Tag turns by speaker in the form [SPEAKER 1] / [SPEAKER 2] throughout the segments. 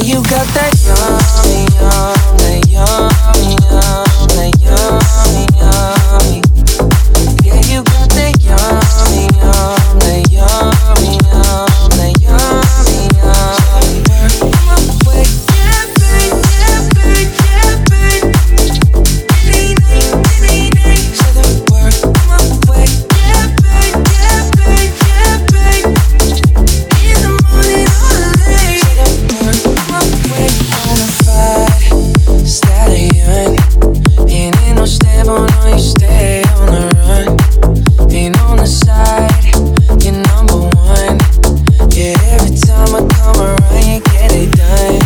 [SPEAKER 1] you got that yummy, yum, that yummy, yum, that yummy, yummy. Yeah, you got that yummy, yum, that yummy, yum, that yummy, yummy. Work my way, yeah, babe, yeah, babe, yeah, babe. Any night, say the word my way, yeah, babe, yeah, babe, yeah, babe. In the morning or late, say the word my way. Bonafide stallion, ain't no stable, no, you stay on the run. Ain't on the side, you're number one. Yeah, every time I come around, you get it done.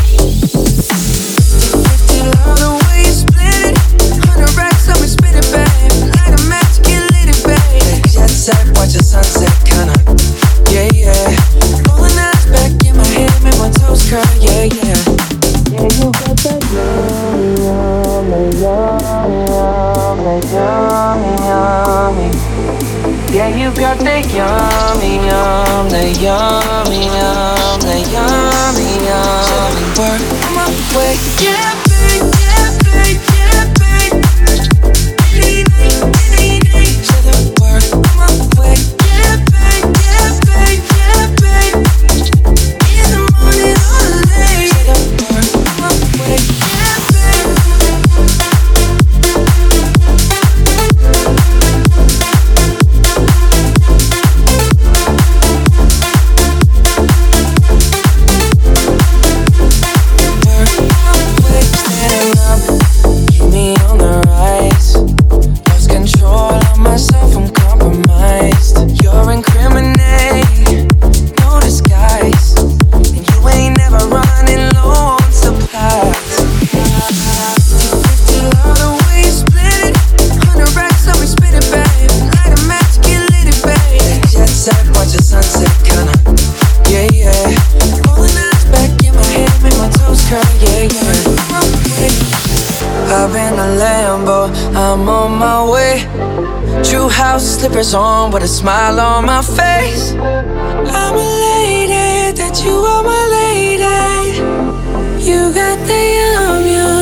[SPEAKER 1] You love the way you split it. 100 racks up and spin it, babe. Light a match, get lit, it, babe. Jet set, watch the sunset, kinda. Yeah, yeah. Rolling eyes back in my head, make my toes curl, yeah, yeah. Yeah, you got that yummy, yummy, yummy, yummy, yummy. Yeah, you got that yummy, yum, that yummy, yum, that yummy, yummy. Work my way, yeah, babe, yeah, babe, yeah, babe. Any night, say the word my way, yeah, babe, yeah, babe, yeah, babe. In the morning or late, say the word my way, yeah, babe. I'm on my way. True house slippers on with a smile on my face. I'm elated that you are my lady. You got the yum, yum.